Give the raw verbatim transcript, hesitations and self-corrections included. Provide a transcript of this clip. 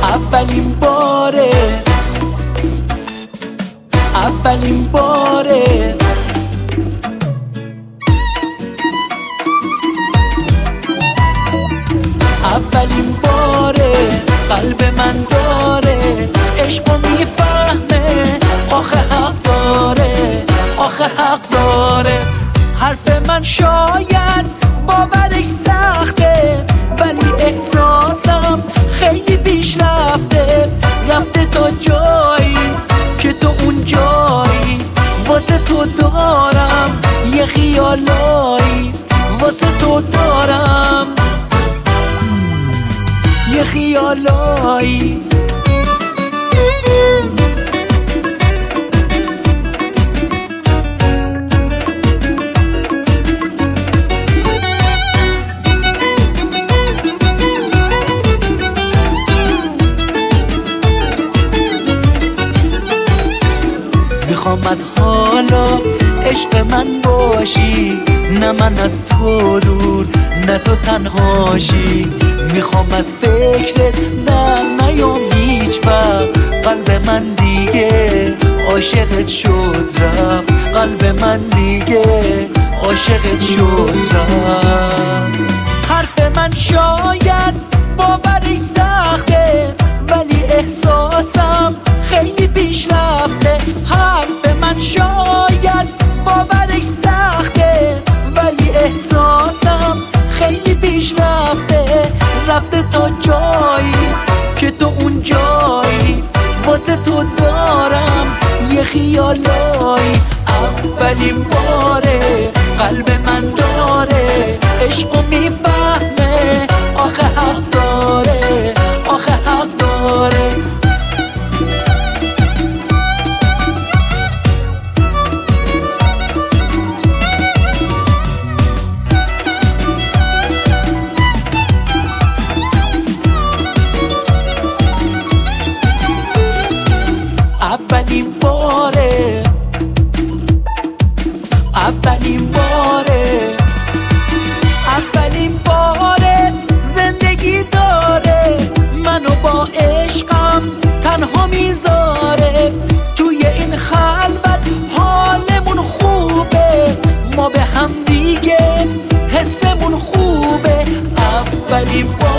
اولین باره اولین باره اولین باره قلب من داره عشقو میفهمه آخه حق داره آخه حق داره حرف من شاید باورش سخته ولی احساسم خیلی پیش رفته رفته تا جایی که تو اون جایی واسه تو دارم یه خیالایی واسه تو دارم یه خیالایی میخوام از حالا عشق من باشی نه من از تو دور نه تو تنهاشی میخوام از فکرت نه نیام هیچ وقت قلب من دیگه عاشقت شد رفت قلب من دیگه عاشقت شد رفت حرف من شاید باورش سخته ولی احساسم خیلی پیش رفته حرف من شاید باورش سخته ولی احساسم خیلی پیش رفته رفته تا جایی که تو اون جایی واسه تو دارم یه خیالایی اولین باره قلب من داره عشقو میفهمه آخه حق داره آخه حق داره اولین باره اولین باره اولین باره زندگی داره منو با عشقم تنها میذاره توی این خلوت حالمون خوبه ما به هم دیگه حسمون خوبه اولین باره